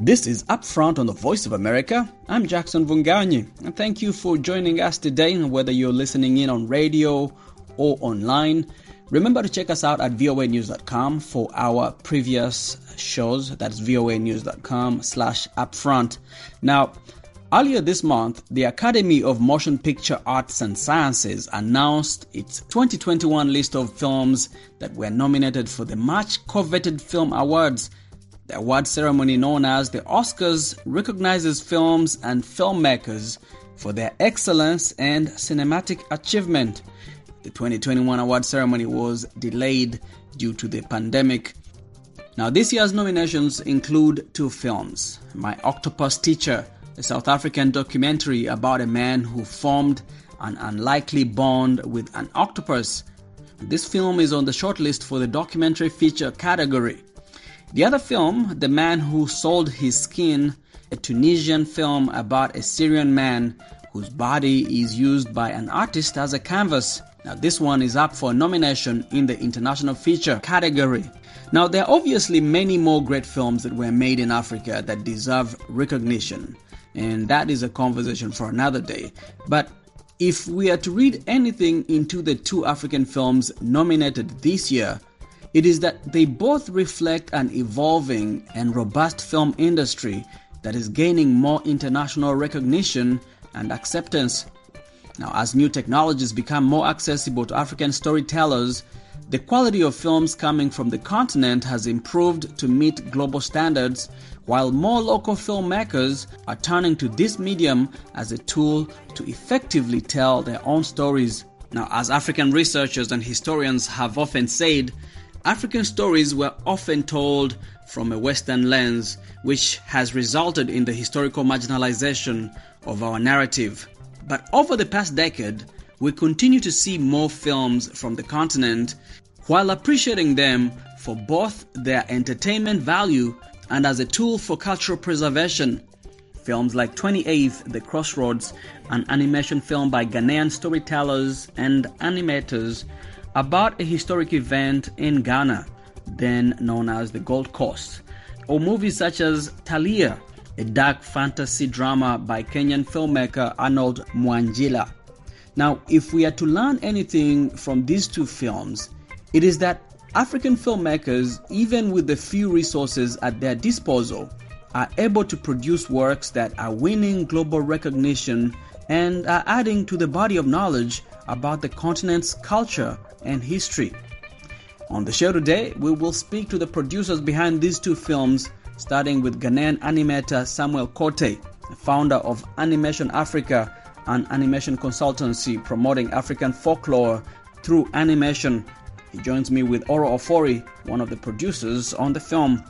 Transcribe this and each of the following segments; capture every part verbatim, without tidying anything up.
This is Upfront on the Voice of America. I'm Jackson Vunganyi, and thank you for joining us today, whether you're listening in on radio or online. Remember to check us out at voa news dot com for our previous shows. That's voa news dot com slash upfront. Now, earlier this month, the Academy of Motion Picture Arts and Sciences announced its twenty twenty-one list of films that were nominated for the much coveted Film Awards. The award ceremony known as the Oscars recognizes films and filmmakers for their excellence and cinematic achievement. The twenty twenty-one award ceremony was delayed due to the pandemic. Now, this year's nominations include two films: My Octopus Teacher, a South African documentary about a man who formed an unlikely bond with an octopus. This film is on the shortlist for the documentary feature category. The other film, The Man Who Sold His Skin, a Tunisian film about a Syrian man whose body is used by an artist as a canvas. Now, this one is up for nomination in the international feature category. Now, there are obviously many more great films that were made in Africa that deserve recognition, and that is a conversation for another day. But if we are to read anything into the two African films nominated this year, it is that they both reflect an evolving and robust film industry that is gaining more international recognition and acceptance. Now, as new technologies become more accessible to African storytellers, the quality of films coming from the continent has improved to meet global standards, while more local filmmakers are turning to this medium as a tool to effectively tell their own stories. Now, as African researchers and historians have often said, African stories were often told from a Western lens, which has resulted in the historical marginalization of our narrative. But over the past decade, we continue to see more films from the continent while appreciating them for both their entertainment value and as a tool for cultural preservation. Films like twenty-eighth, The Crossroads, an animation film by Ghanaian storytellers and animators about a historic event in Ghana, then known as the Gold Coast, or movies such as Talia, a dark fantasy drama by Kenyan filmmaker Arnold Mwanjila. Now, if we are to learn anything from these two films, it is that African filmmakers, even with the few resources at their disposal, are able to produce works that are winning global recognition and are adding to the body of knowledge about the continent's culture and history. On the show today, we will speak to the producers behind these two films, starting with Ghanaian animator Samuel Kortey, the founder of Animation Africa, an animation consultancy promoting African folklore through animation. He joins me with Oro Ofori, one of the producers on the film.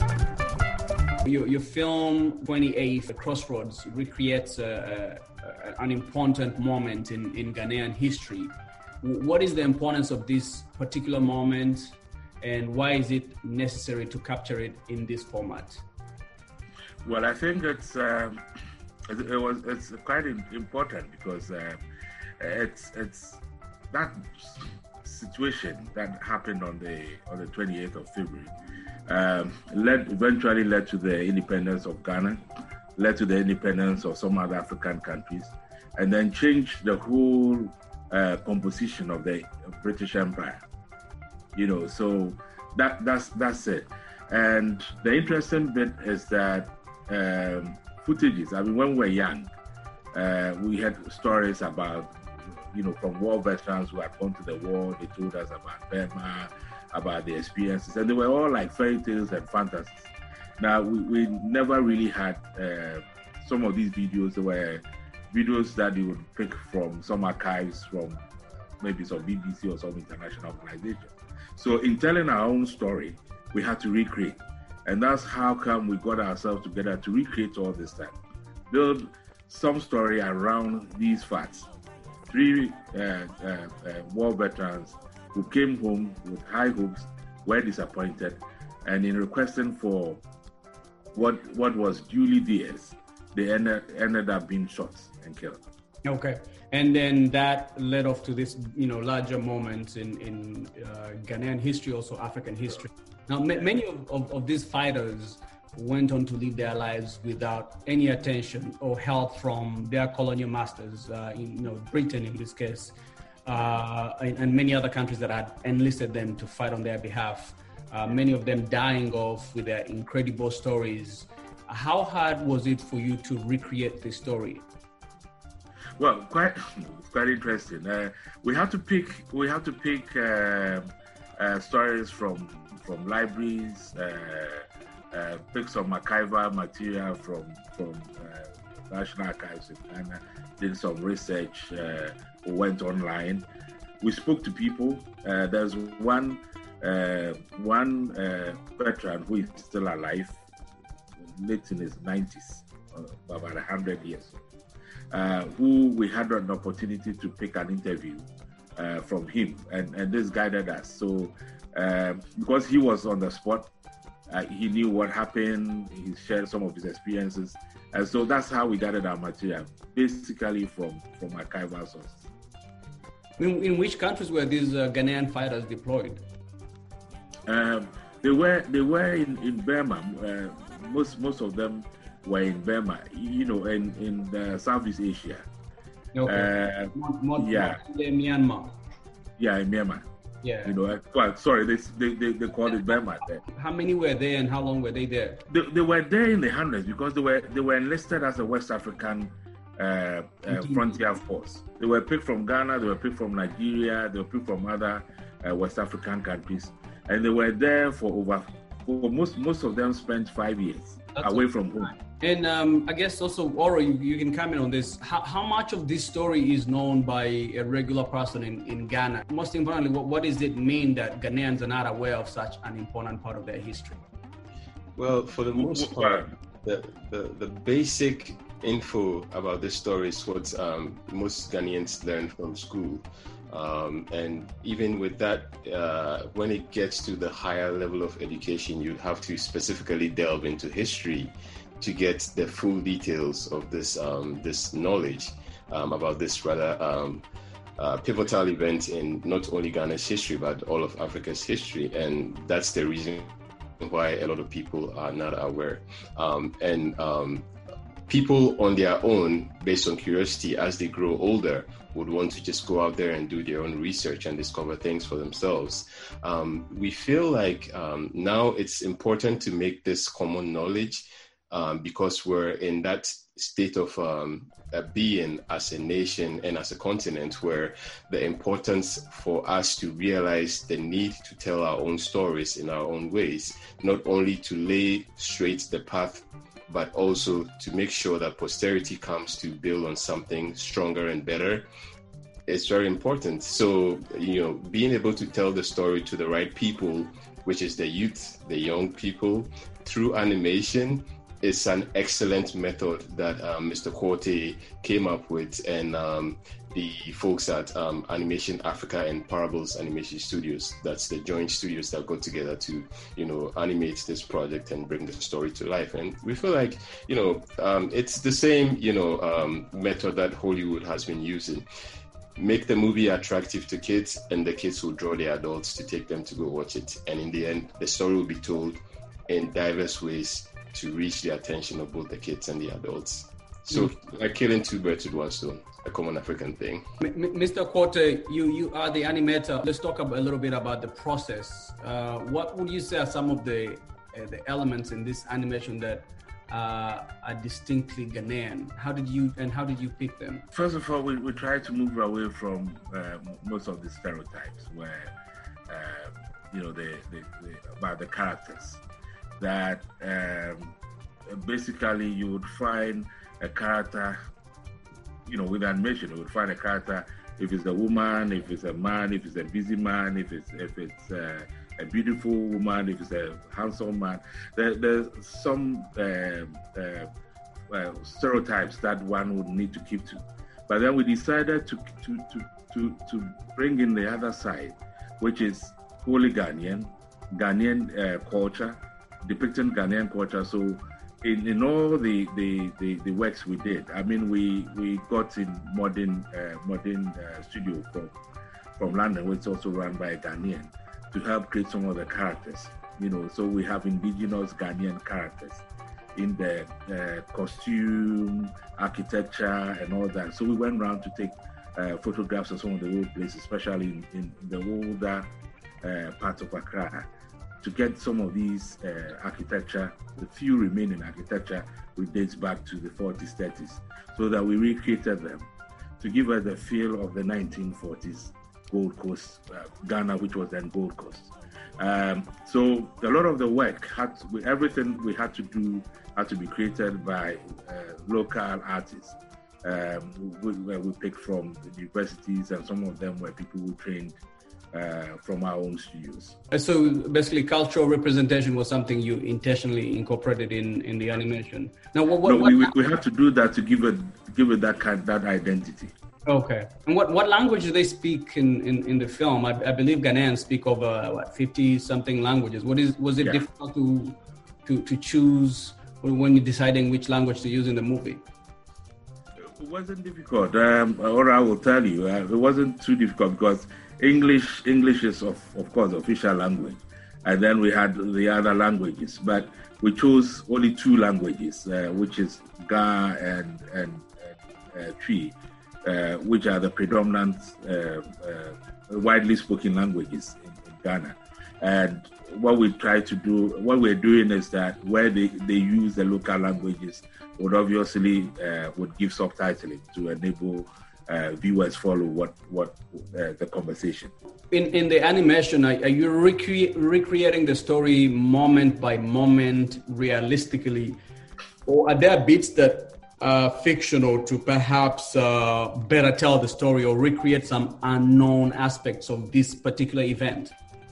Your, your film, twenty-eighth, The Crossroads, recreates a, a, an important moment in, in Ghanaian history. What is the importance of this particular moment, and why is it necessary to capture it in this format? Well, I think it's um, it, it was it's quite important because uh, it's it's that situation that happened on the on the twenty-eighth of February um, led eventually led to the independence of Ghana, led to the independence of some other African countries, and then changed the whole Uh, composition of the British Empire, you know. So that that's that's it. And the interesting bit is that um, footages. I mean, when we were young, uh, we had stories about, you know, from war veterans who had gone to the war. They told us about Burma, about the experiences, and they were all like fairy tales and fantasies. Now we, we never really had uh, some of these videos. They were videos that you would pick from some archives from maybe some B B C or some international organization. So in telling our own story, we had to recreate. And that's how come we got ourselves together to recreate all this time. Build some story around these facts. Three uh, uh, uh, war veterans who came home with high hopes, were disappointed, and in requesting for what what was duly theirs, they ended, ended up being shot and killed. Okay, and then that led off to this, you know, larger moment in in uh, Ghanaian history, also African history. Now, ma- many of, of, of these fighters went on to live their lives without any attention or help from their colonial masters, uh, in, you know, Britain in this case, uh, and, and many other countries that had enlisted them to fight on their behalf. Uh, many of them dying off with their incredible stories. How hard was it for you to recreate this story? Well, quite quite interesting. Uh, we have to pick we have to pick uh, uh, stories from from libraries. Uh, uh, pick some archival material from from uh, National Archives in Ghana. Did some research. Uh, went online. We spoke to people. Uh, there's one uh, one uh, veteran who is still alive, late in his nineties, uh, about a hundred years. Uh, who we had an opportunity to pick an interview uh, from him, and, and this guided us. So, uh, because he was on the spot, uh, he knew what happened, he shared some of his experiences, and so that's how we gathered our material, basically from, from archival sources. In, in which countries were these uh, Ghanaian fighters deployed? Um, they were they were in, in Burma. Uh, most most of them were in Burma, you know, in, in the Southeast Asia. Okay. Uh, not, not, yeah. Not in Myanmar. Yeah, in Myanmar. Yeah. You know, well, sorry, they they, they, they called it Burma there. How many were there and how long were they there? They, they were there in the hundreds because they were they were enlisted as a West African uh, uh, frontier force. They were picked from Ghana, they were picked from Nigeria, they were picked from other uh, West African countries, and they were there for over. For most most of them spent five years That's away from home. And um, I guess also, Oro, you, you can comment on this. How, how much of this story is known by a regular person in, in Ghana? Most importantly, what, what does it mean that Ghanaians are not aware of such an important part of their history? Well, for the most part, the, the, the basic info about this story is what um, most Ghanaians learn from school. Um, and even with that, uh, when it gets to the higher level of education, you'd have to specifically delve into history to get the full details of this um, this knowledge um, about this rather um, uh, pivotal event in not only Ghana's history, but all of Africa's history. And that's the reason why a lot of people are not aware. Um, and um, people on their own, based on curiosity, as they grow older, would want to just go out there and do their own research and discover things for themselves. Um, we feel like um, now it's important to make this common knowledge um, because we're in that state of um, uh, being as a nation and as a continent where the importance for us to realize the need to tell our own stories in our own ways, not only to lay straight the path, but also to make sure that posterity comes to build on something stronger and better. It's very important. So, you know, being able to tell the story to the right people, which is the youth, the young people, through animation, is an excellent method that um, Mister Quartey came up with, and um, the folks at um, Animation Africa and Parables Animation Studios. That's the joint studios that got together to, you know, animate this project and bring the story to life. And we feel like, you know, um, it's the same, you know, um, method that Hollywood has been using. Make the movie attractive to kids, and the kids will draw the adults to take them to go watch it. And in the end, the story will be told in diverse ways to reach the attention of both the kids and the adults. So, mm. like killing two birds with one stone, a common African thing. M- Mister Quartey, you, you are the animator. Let's talk about, a little bit about the process. Uh, what would you say are some of the uh, the elements in this animation that uh, are distinctly Ghanaian? How did you and how did you pick them? First of all, we, we try to move away from uh, most of the stereotypes, where uh, you know the, the, the about the characters. That um, basically you would find a character, you know, with animation, you would find a character, if it's a woman, if it's a man, if it's a busy man, if it's if it's uh, a beautiful woman, if it's a handsome man. There, there's some uh, uh, uh, stereotypes that one would need to keep to. But then we decided to to to to, to bring in the other side, which is wholly Ghanaian, Ghanaian uh, culture, depicting Ghanaian culture. So in, in all the, the, the, the works we did, I mean, we, we got in modern uh, modern uh, studio from, from London, which is also run by a Ghanaian, to help create some of the characters. you know, so we have indigenous Ghanaian characters in the uh, costume, architecture, and all that. So we went around to take uh, photographs of some of the old places, especially in, in the older uh, parts of Accra, to get some of these uh, architecture, the few remaining architecture, which dates back to the forties, thirties, so that we recreated them to give us the feel of the nineteen forties Gold Coast, uh, Ghana, which was then Gold Coast. Um, so a lot of the work, had to, everything we had to do had to be created by uh, local artists. Um, we, we picked from the universities, and some of them were people who trained uh, from our own studios. So basically, cultural representation was something you intentionally incorporated in, in the animation. Now, what, what, no, we, what... we had to do that to give it give it that kind that identity. Okay. And what, what language do they speak in, in, in the film? I, I believe Ghanaians speak over what fifty something languages. What is was it yeah. difficult to to to choose when you're deciding which language to use in the movie? It wasn't difficult, um, or I will tell you, uh, it wasn't too difficult because English English is of of course official language, and then we had the other languages, but we chose only two languages, uh, which is Ga and and, and uh, Twi, uh, which are the predominant, uh, uh, widely spoken languages in, in Ghana. And what we try to do, what we're doing is that where they, they use the local languages, would obviously uh, would give subtitling to enable uh, viewers follow what what uh, the conversation. In in the animation, are, are you recre- recreating the story moment by moment, realistically, or are there bits that are fictional to perhaps uh, better tell the story or recreate some unknown aspects of this particular event?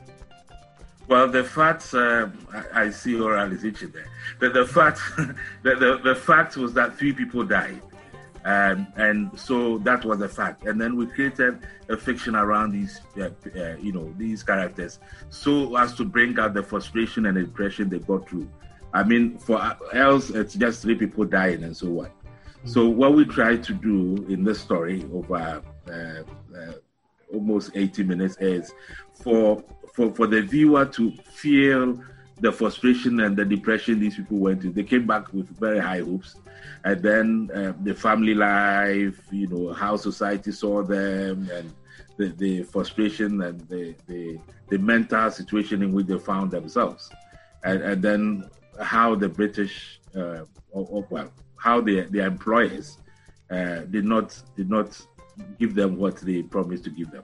Well, the fact uh, I, I see Oral is itching there. The, the fact the, the the fact was that three people died, um, and so that was a fact. And then we created a fiction around these, uh, uh, you know, these characters, so as to bring out the frustration and the depression they got through. I mean, for else it's just three people dying and so on. Mm-hmm. So what we tried to do in this story over uh, uh, almost eighty minutes is for. For, for the viewer to feel the frustration and the depression these people went through. They came back with very high hopes. And then uh, the family life, you know, how society saw them, and the, the frustration and the, the the mental situation in which they found themselves. And, and then how the British, uh, or, or, well, how the, their employers uh, did not did not give them what they promised to give them.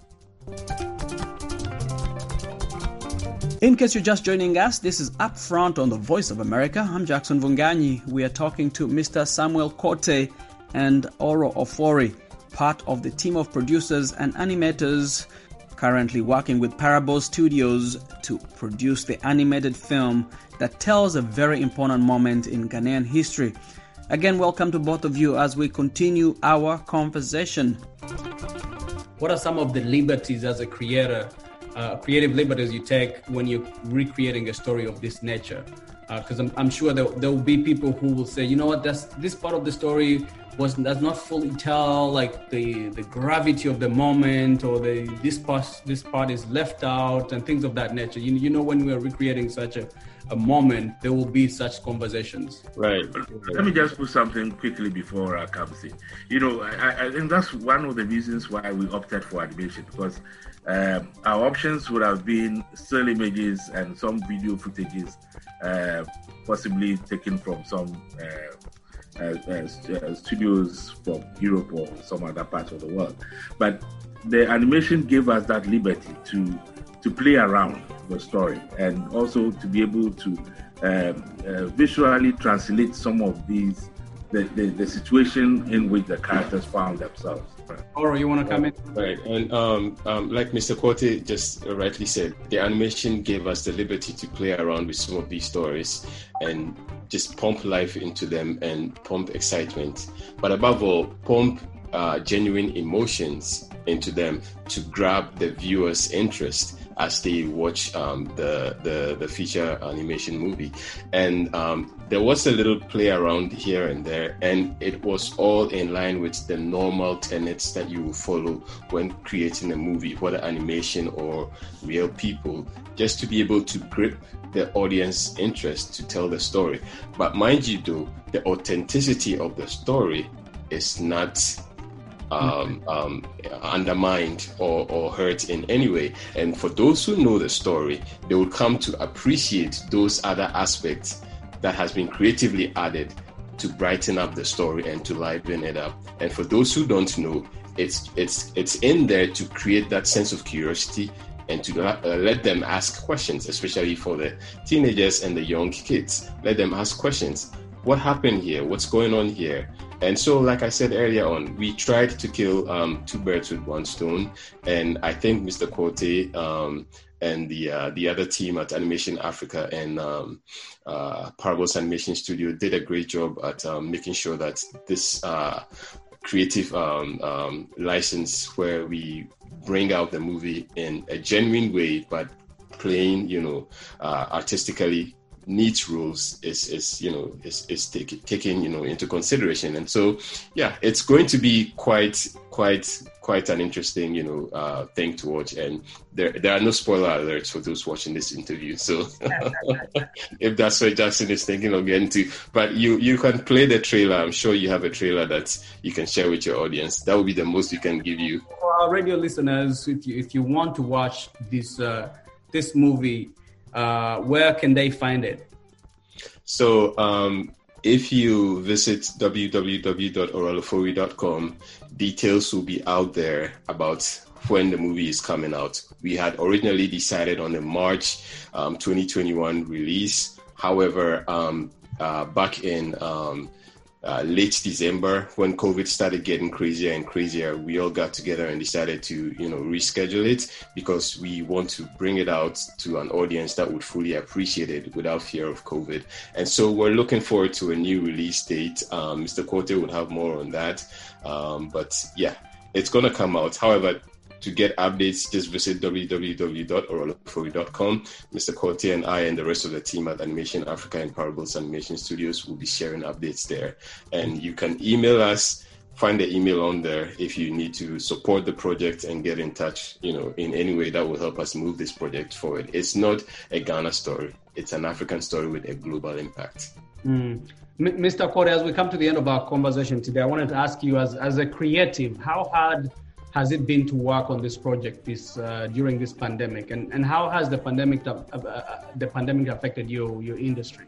In case you're just joining us, this is Upfront on the Voice of America. I'm Jackson Vunganyi. We are talking to Mister Samuel Korte and Oro Ofori, part of the team of producers and animators currently working with Parable Studios to produce the animated film that tells a very important moment in Ghanaian history. Again, welcome to both of you as we continue our conversation. What are some of the liberties as a creator Uh, creative liberties you take when you're recreating a story of this nature? Because uh, I'm, I'm sure there, there will be people who will say, you know what, that's, this part of the story was does not fully tell like the, the gravity of the moment, or the this part this part is left out and things of that nature. You, you know, when we are recreating such a, a moment, there will be such conversations. Right. Let me just put something quickly before I come in. You know, I, I think that's one of the reasons why we opted for animation, because Um, our options would have been still images and some video footages, uh, possibly taken from some uh, uh, uh, studios from Europe or some other parts of the world. But the animation gave us that liberty to to play around the story, and also to be able to um, uh, visually translate some of these the, the, the situation in which the characters found themselves. Oro, you want to come in? Right, and um, um, like Mister Korte just rightly said, the animation gave us the liberty to play around with some of these stories and just pump life into them and pump excitement. But above all, pump uh, genuine emotions into them to grab the viewer's interest as they watch um, the, the the feature animation movie. And um, there was a little play around here and there, and it was all in line with the normal tenets that you will follow when creating a movie, whether animation or real people, just to be able to grip the audience interest to tell the story. But mind you though, the authenticity of the story is not um, um, undermined or, or hurt in any way. And for those who know the story, they will come to appreciate those other aspects that has been creatively added to brighten up the story and to liven it up. And for those who don't know, it's it's it's in there to create that sense of curiosity and to uh, let them ask questions, especially for the teenagers and the young kids. Let them ask questions. What happened here? What's going on here? And so, like I said earlier on, we tried to kill um, two birds with one stone. And I think Mister Korte um, and the uh, the other team at Animation Africa and um, uh, Parables Animation Studio did a great job at um, making sure that this uh, creative um, um, license, where we bring out the movie in a genuine way, but playing, you know, uh, artistically neat rules is, is you know, is, is take, taken, you know, into consideration. And so, yeah, it's going to be quite, quite, quite an interesting, you know, uh, thing to watch. And there, there are no spoiler alerts for those watching this interview. So if that's what Jackson is thinking of getting to, but you, you can play the trailer. I'm sure you have a trailer that you can share with your audience. That would be the most we can give you. For our radio listeners, if you, if you want to watch this, uh, this movie, Uh, where can they find it? So um, if you visit w w w dot orolofowi dot com, details will be out there about when the movie is coming out. We had originally decided on a March um, twenty twenty-one release. However, um, uh, back in um, uh, late December, when COVID started getting crazier and crazier, we all got together and decided to, you know, reschedule it because we want to bring it out to an audience that would fully appreciate it without fear of COVID. And so we're looking forward to a new release date. Um, Mister Korte would have more on that. Um, but yeah, it's going to come out. However, to get updates, just visit w w w dot orolofowi dot com. Mister Korte and I and the rest of the team at Animation Africa and Parables Animation Studios will be sharing updates there. And you can email us, find the email on there if you need to support the project and get in touch, you know, in any way that will help us move this project forward. It's not a Ghana story. It's an African story with a global impact. Mm. M- Mister Korte, as we come to the end of our conversation today, I wanted to ask you, as, as a creative, how hard has it been to work on this project this uh, during this pandemic, and, and how has the pandemic uh, uh, the pandemic affected your your industry?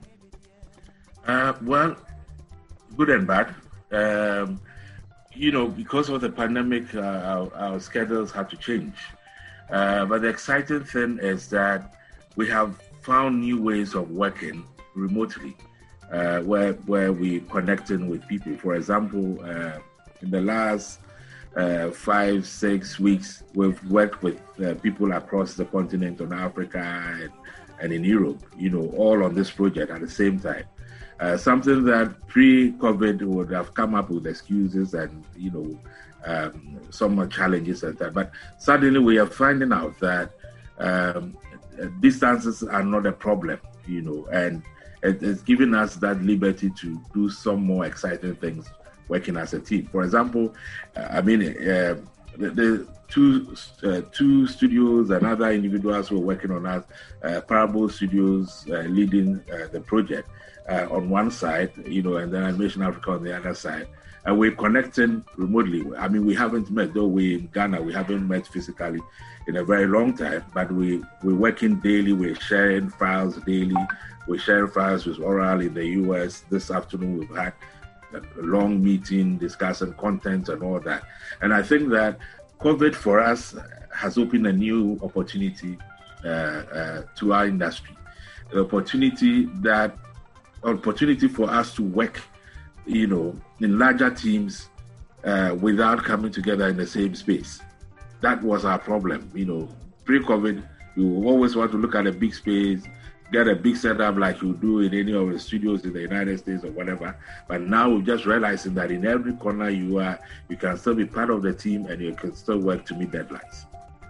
Uh, well, good and bad. Um, you know, because of the pandemic, uh, our, our schedules had to change. Uh, but the exciting thing is that we have found new ways of working remotely, uh, where where we connecting with people. For example, uh, in the last Uh, five, six weeks, we've worked with uh, people across the continent on Africa and, and in Europe, you know, all on this project at the same time. Uh, something that pre-COVID would have come up with excuses and, you know, um, some challenges and that. But suddenly we are finding out that um, distances are not a problem, you know, and it, it's giving us that liberty to do some more exciting things working as a team. For example, uh, I mean, uh, the, the two uh, two studios and other individuals who are working on us, uh, Parable Studios uh, leading uh, the project uh, on one side, you know, and then Animation Africa on the other side. And we're connecting remotely. I mean, we haven't met, though we in Ghana, we haven't met physically in a very long time, but we, we're working daily, we're sharing files daily, we're sharing files with Oral in the U S. This afternoon we've had a long meeting discussing content and all that. And I think that COVID for us has opened a new opportunity uh, uh, to our industry, an opportunity that opportunity for us to work, you know, in larger teams uh, without coming together in the same space. That was our problem, you know. Pre-COVID, you always want to look at a big space, get a big setup like you do in any of the studios in the United States or whatever. But now we're just realizing that in every corner you are, you can still be part of the team and you can still work to meet deadlines.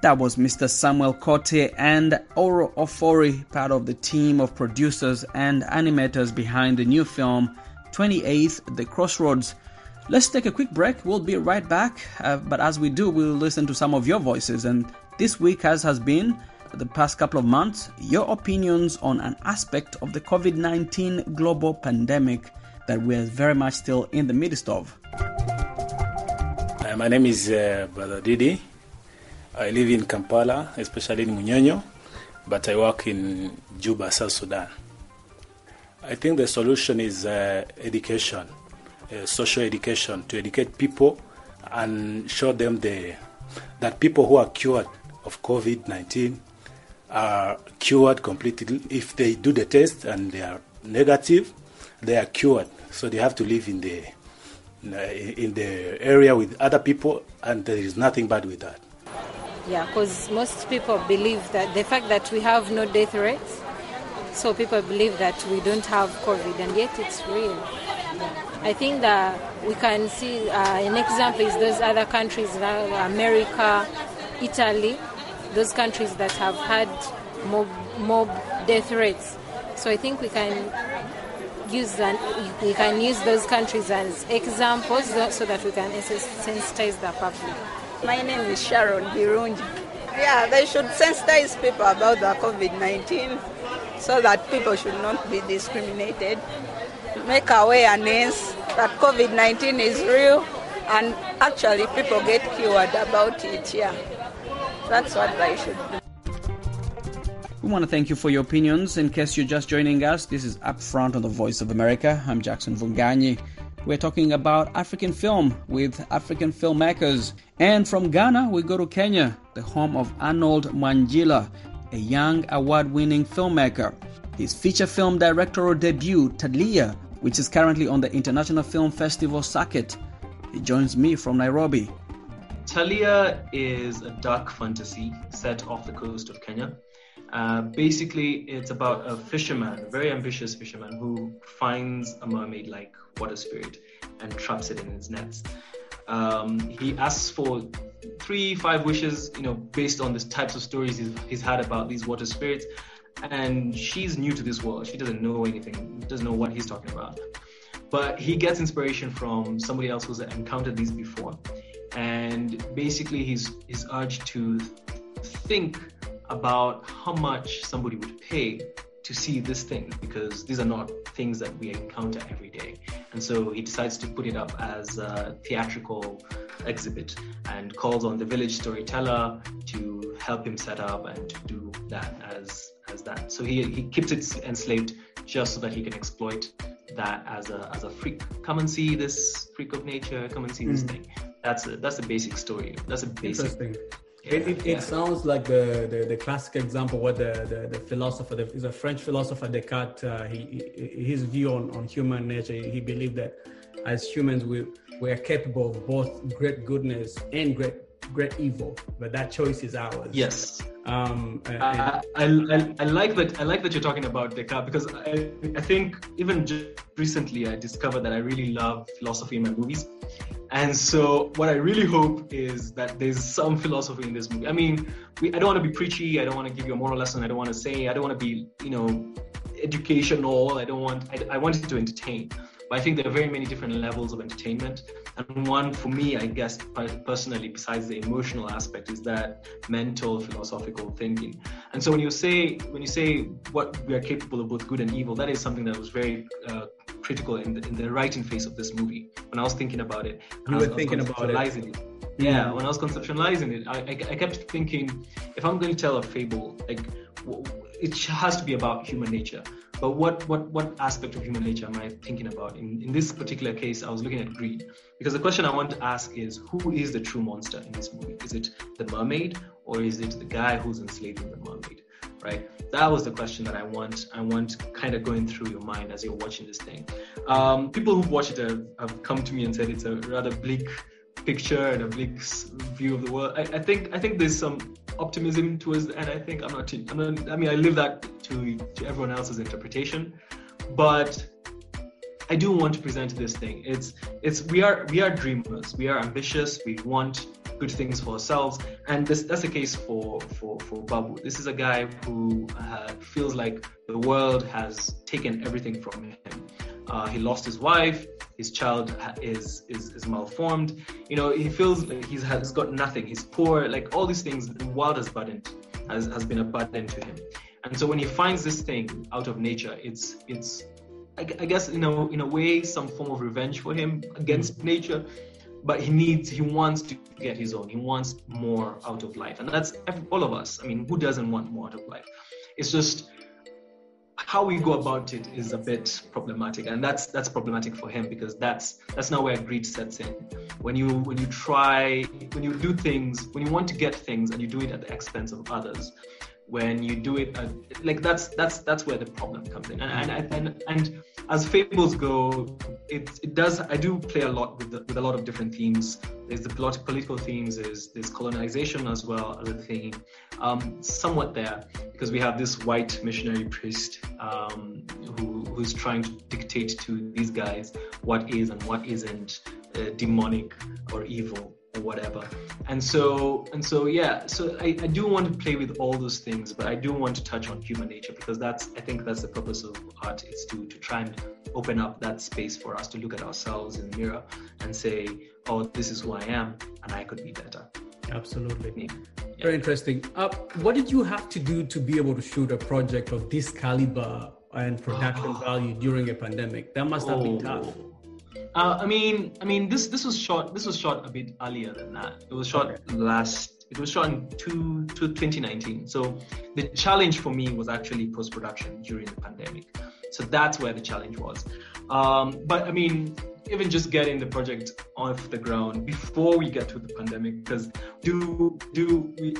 That was Mister Samuel Kote and Oro Ofori, part of the team of producers and animators behind the new film twenty-eighth, The Crossroads. Let's take a quick break. We'll be right back. Uh, but as we do, we'll listen to some of your voices. And this week, as has been the past couple of months, your opinions on an aspect of the covid nineteen global pandemic that we're very much still in the midst of. Uh, my name is uh, Brother Didi. I live in Kampala, especially in Munyonyo, but I work in Juba, South Sudan. I think the solution is uh, education, uh, social education, to educate people and show them the that people who are cured of covid nineteen are cured completely. If they do the test and they are negative, they are cured. So they have to live in the in the area with other people, and there is nothing bad with that. Yeah, because most people believe that the fact that we have no death rates, so people believe that we don't have COVID, and yet it's real. Yeah. I think that we can see uh, an example is those other countries, like America, Italy, those countries that have had mob, mob death rates. So I think we can use that, we can use those countries as examples so that we can sensitize the public. My name is Sharon Birungi. Yeah, they should sensitize people about the covid nineteen so that people should not be discriminated. Make awareness that covid nineteen is real and actually people get cured about it. Yeah, that's what they should do. We want to thank you for your opinions. In case you're just joining us, this is Upfront on the Voice of America. I'm Jackson Vunganyi. We're talking about African film with African filmmakers. And from Ghana, we go to Kenya, the home of Arnold Mwanjila, a young award-winning filmmaker. His feature film directorial debut, Talia, which is currently on the International Film Festival circuit. He joins me from Nairobi. Talia is a dark fantasy set off the coast of Kenya. Uh, basically, it's about a fisherman, a very ambitious fisherman, who finds a mermaid-like water spirit and traps it in his nets. Um, he asks for three, five wishes, you know, based on the types of stories he's, he's had about these water spirits. And she's new to this world. She doesn't know anything, doesn't know what he's talking about. But he gets inspiration from somebody else who's encountered these before. And basically, he's, he's urged to think about how much somebody would pay to see this thing, because these are not things that we encounter every day. And so he decides to put it up as a theatrical exhibit and calls on the village storyteller to help him set up and to do that as as that. So he, he keeps it enslaved just so that he can exploit that as a as a freak. Come and see this freak of nature, come and see mm. this thing. That's a, that's a basic story. That's a basic. Interesting. Yeah, it it, yeah. it sounds like the, the, the classic example what the, the, the philosopher, the, is a French philosopher, Descartes, uh, he, his view on, on human nature, he believed that as humans we, we are capable of both great goodness and great great evil, but that choice is ours. Yes. Um, and, I, I, I, I like that I like that you're talking about Descartes, because I, I think even just recently I discovered that I really love philosophy in my movies. And so what I really hope is that there's some philosophy in this movie. I mean, we, I don't want to be preachy. I don't want to give you a moral lesson. I don't want to say, I don't want to be, you know, educational. I don't want, I, I want it to entertain. But I think there are very many different levels of entertainment. And one for me, I guess, personally, besides the emotional aspect, is that mental, philosophical thinking. And so when you say, when you say what we are capable of both good and evil, that is something that was very uh, critical in the, in the writing phase of this movie. When I was thinking about it, you were were thinking about it. it. Yeah, when I was conceptualizing it, I, I, I kept thinking, if I'm going to tell a fable, like it has to be about human nature. But what what what aspect of human nature am I thinking about? In, in this particular case, I was looking at greed. Because the question I want to ask is, who is the true monster in this movie? Is it the mermaid, or is it the guy who's enslaving the mermaid? Right? That was the question that I want I want kind of going through your mind as you're watching this thing. Um, people who've watched it have, have come to me and said it's a rather bleak picture and a bleak view of the world. I, I think I think there's some optimism towards the end. I think I'm not, I'm not. I mean, I leave that to to everyone else's interpretation, but I do want to present this thing. It's it's we are we are dreamers. We are ambitious. We want good things for ourselves. And this, that's the case for, for, for Babu. This is a guy who uh, feels like the world has taken everything from him. Uh, he lost his wife, his child is, is is malformed. You know, he feels like he's has got nothing. He's poor, like all these things. The world has burdened, has, has been a burden to him. And so when he finds this thing out of nature, it's it's I, I guess you know in a way some form of revenge for him against nature. But he needs, he wants to get his own. He wants more out of life, and that's every, all of us. I mean, who doesn't want more out of life? It's just how we go about it is a bit problematic, and that's that's problematic for him because that's that's not where greed sets in. When you when you try, when you do things, when you want to get things, and you do it at the expense of others, when you do it at, like that's that's that's where the problem comes in. And and and, and as fables go, it it does. I do play a lot with the, with a lot of different themes. There's the political themes. There's there's colonization as well as a theme, um, somewhat there because we have this white missionary priest um, who who's trying to dictate to these guys what is and what isn't uh, demonic or evil or whatever. And so and so yeah. So I, I do want to play with all those things, but I do want to touch on human nature because that's I think that's the purpose of art is to to try and open up that space for us to look at ourselves in the mirror and say, oh, this is who I am and I could be better. Absolutely. Yeah. Very interesting. Uh, what did you have to do to be able to shoot a project of this caliber and production oh. value during a pandemic? That must have oh. been tough. Uh, I mean, I mean, this this was shot. This was shot a bit earlier than that. It was shot okay. last. It was shot in two, two, twenty nineteen. So the challenge for me was actually post-production during the pandemic. So that's where the challenge was. Um, but I mean, even just getting the project off the ground before we get to the pandemic, because do do we?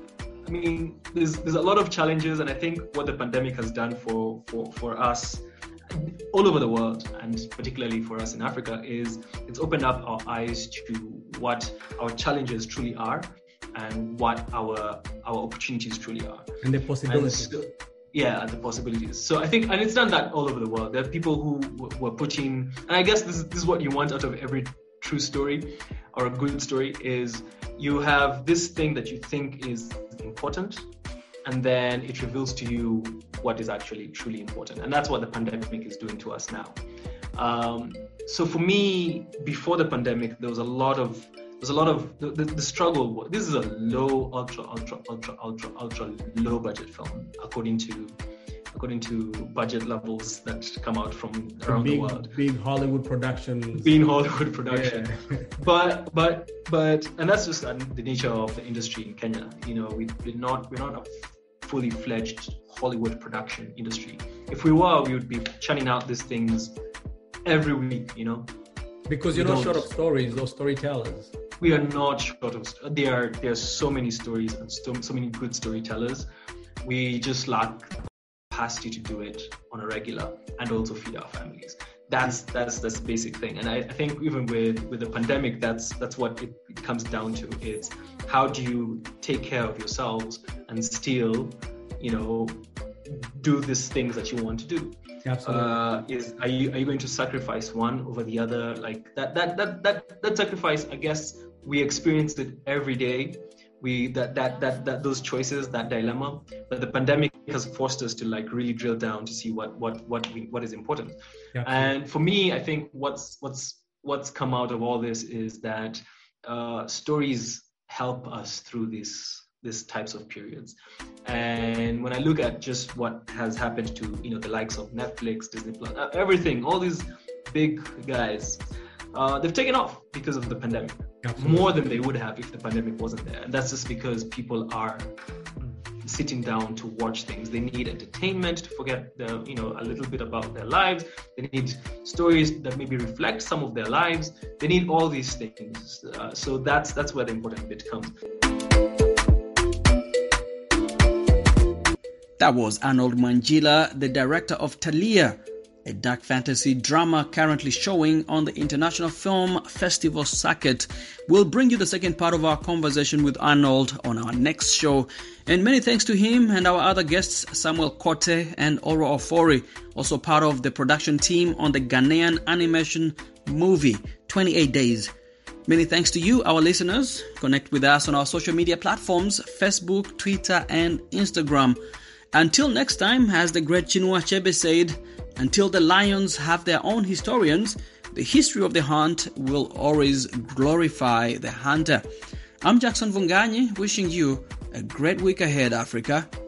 I mean, there's there's a lot of challenges, and I think what the pandemic has done for for for us all over the world, and particularly for us in Africa, is it's opened up our eyes to what our challenges truly are and what our our opportunities truly are. And the possibilities. And so, yeah, the possibilities. So I think, and it's done that all over the world. There are people who w- were putting, and I guess this is, this is what you want out of every true story or a good story, is you have this thing that you think is important, and then it reveals to you what is actually truly important. And that's what the pandemic is doing to us now. Um, so for me, before the pandemic, there was a lot of, there's a lot of, the, the, the struggle, this is a low, ultra, ultra, ultra, ultra, ultra low budget film, according to according to budget levels that come out from around big, the world. Big Hollywood productions. Big Hollywood production. Yeah. but, but, but, and that's just the nature of the industry in Kenya. You know, we, we're not, we're not a fully fledged Hollywood production industry. If we were, we would be churning out these things every week, you know. Because you're we not short of stories or storytellers. We are not short of, there are, there are so many stories and so, so many good storytellers. We just lack capacity to do it on a regular and also feed our families. That's that's that's the basic thing. And I, I think even with, with the pandemic, that's that's what it, it comes down to. It's how do you take care of yourselves and still, you know, do these things that you want to do. Absolutely. Uh, is are you are you going to sacrifice one over the other? Like that that that that that sacrifice, I guess we experienced it every day. We that that that that those choices, that dilemma. But the pandemic has forced us to like really drill down to see what what what we, what is important. Yeah, and for me, I think what's what's what's come out of all this is that uh, stories help us through this these types of periods. And when I look at just what has happened to, you know, the likes of Netflix, Disney Plus, everything, all these big guys, uh, they've taken off because of the pandemic. Absolutely. More than they would have if the pandemic wasn't there. And that's just because people are sitting down to watch things. They need entertainment to forget the, you know, a little bit about their lives. They need stories that maybe reflect some of their lives. They need all these things. Uh, so that's that's where the important bit comes. That was Arnold Mwanjila, the director of Talia, a dark fantasy drama currently showing on the International Film Festival circuit. We'll bring you the second part of our conversation with Arnold on our next show. And many thanks to him and our other guests, Samuel Kote and Oro Ofori, also part of the production team on the Ghanaian animation movie, twenty-eight days. Many thanks to you, our listeners. Connect with us on our social media platforms, Facebook, Twitter, and Instagram. Until next time, as the great Chinua Achebe said, until the lions have their own historians, the history of the hunt will always glorify the hunter. I'm Jackson Vunganyi, wishing you a great week ahead, Africa.